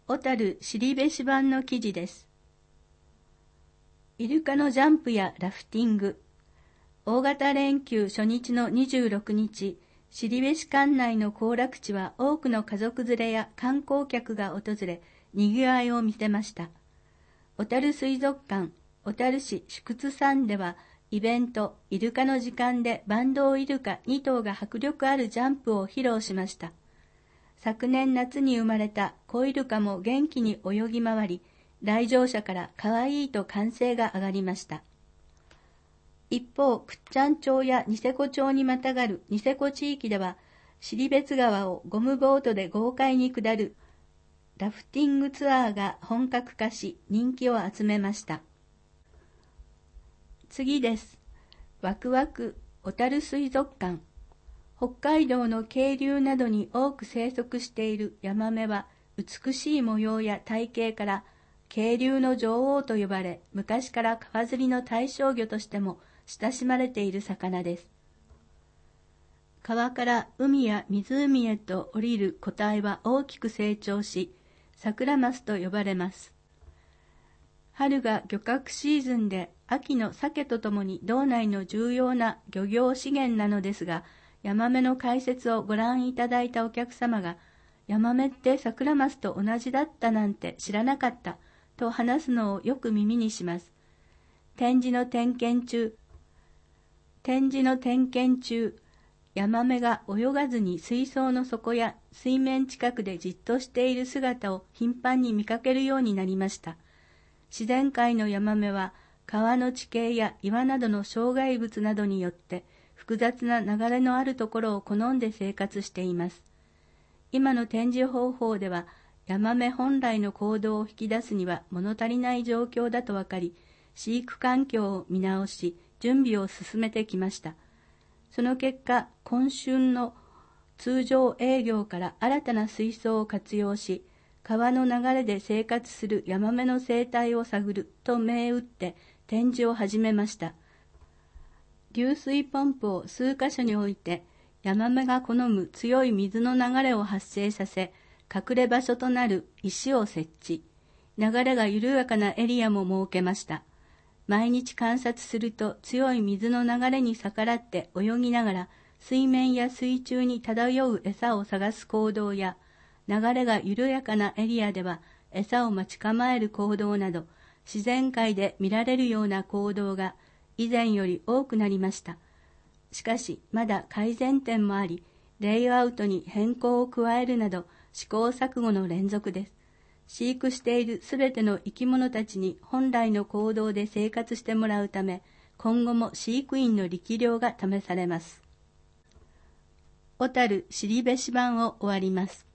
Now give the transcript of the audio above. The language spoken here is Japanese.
小樽後志版の記事です。イルカのジャンプやラフティング。大型連休初日の26日、後志管内の行楽地は多くの家族連れや観光客が訪れ、賑わいを見せました。小樽水族館、小樽市縮津山では、イベント、イルカの時間でバンドウイルカ2頭が迫力あるジャンプを披露しました。昨年夏に生まれた子イルカも元気に泳ぎ回り、来場者から可愛いと歓声が上がりました。一方、倶知安町やニセコ町にまたがるニセコ地域では、尻別川をゴムボートで豪快に下るラフティングツアーが本格化し、人気を集めました。次です。ワクワク小樽水族館。北海道の渓流などに多く生息しているヤマメは、美しい模様や体型から渓流の女王と呼ばれ、昔から川釣りの対象魚としても親しまれている魚です。川から海や湖へと降りる個体は大きく成長し、サクラマスと呼ばれます。春が漁獲シーズンで、秋の鮭とともに道内の重要な漁業資源なのですが、ヤマメの解説をご覧いただいたお客様が、ヤマメってサクラマスと同じだったなんて知らなかったと話すのをよく耳にします。展示の点検中、ヤマメが泳がずに水槽の底や水面近くでじっとしている姿を頻繁に見かけるようになりました。自然界のヤマメは川の地形や岩などの障害物などによって複雑な流れのあるところを好んで生活しています。今の展示方法では、ヤマメ本来の行動を引き出すには物足りない状況だと分かり、飼育環境を見直し、準備を進めてきました。その結果、今春の通常営業から新たな水槽を活用し、川の流れで生活するヤマメの生態を探ると銘打って展示を始めました。流水ポンプを数箇所に置いて、ヤマメが好む強い水の流れを発生させ、隠れ場所となる石を設置。流れが緩やかなエリアも設けました。毎日観察すると強い水の流れに逆らって泳ぎながら、水面や水中に漂う餌を探す行動や、流れが緩やかなエリアでは餌を待ち構える行動など、自然界で見られるような行動が以前より多くなりました。しかし、まだ改善点もあり、レイアウトに変更を加えるなど、試行錯誤の連続です。飼育しているすべての生き物たちに本来の行動で生活してもらうため、今後も飼育員の力量が試されます。小樽後志版を終わります。